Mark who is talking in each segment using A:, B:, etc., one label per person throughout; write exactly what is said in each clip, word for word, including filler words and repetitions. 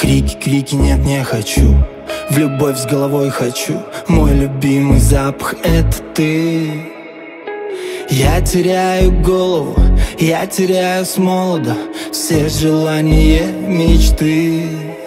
A: Крики, крики, нет, не хочу. В любовь с головой хочу. Мой любимый запах — это ты. Я теряю голову, я теряю с молода все желания, мечты.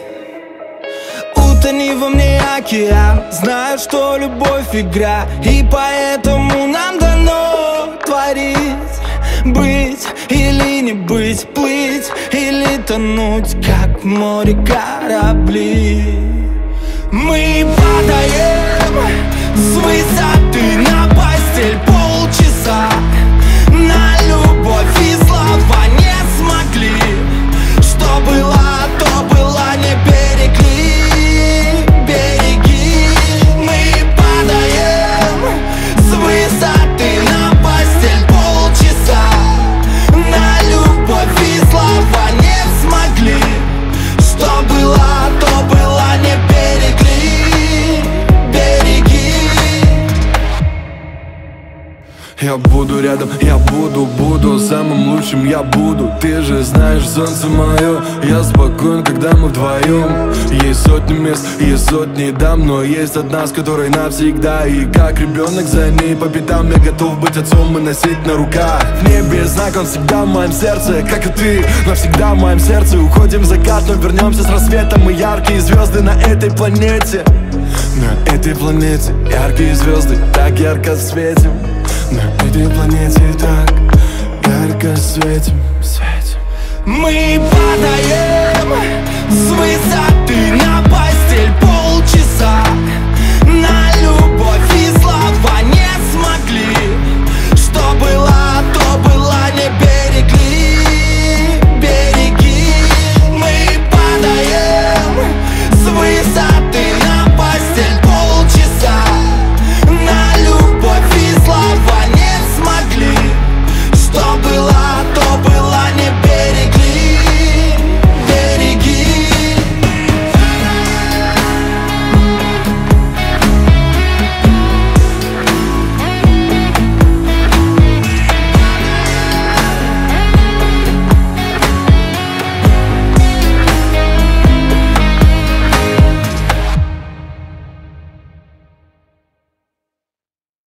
A: Утони во мне океан, знаю, что любовь игра, и поэтому нам дано творить. Быть или не быть, плыть или тонуть, как в море корабли. Мы падаем с высоты на постель полчаса. На любовь и слова не смогли. Что было, то было, не берегли, береги. Мы падаем с высоты на постель полчаса. На любовь и слова не смогли. Что было, то было, не берегли, береги.
B: Я буду рядом, я буду, буду самым лучшим, я буду. Ты же знаешь, солнце мое, я спокоен, когда мы вдвоем. Есть сотни мест, есть сотни дам, но есть одна, с которой навсегда. И как ребенок за ней по пятам, я готов быть отцом и носить на руках. В небе знак, он всегда в моем сердце, как и ты, навсегда в моем сердце. Уходим в закат, но вернемся с рассветом. Мы яркие звезды на этой планете. На этой планете яркие звезды так ярко светим. На этой планете так ярко светим, светим.
A: Мы падаем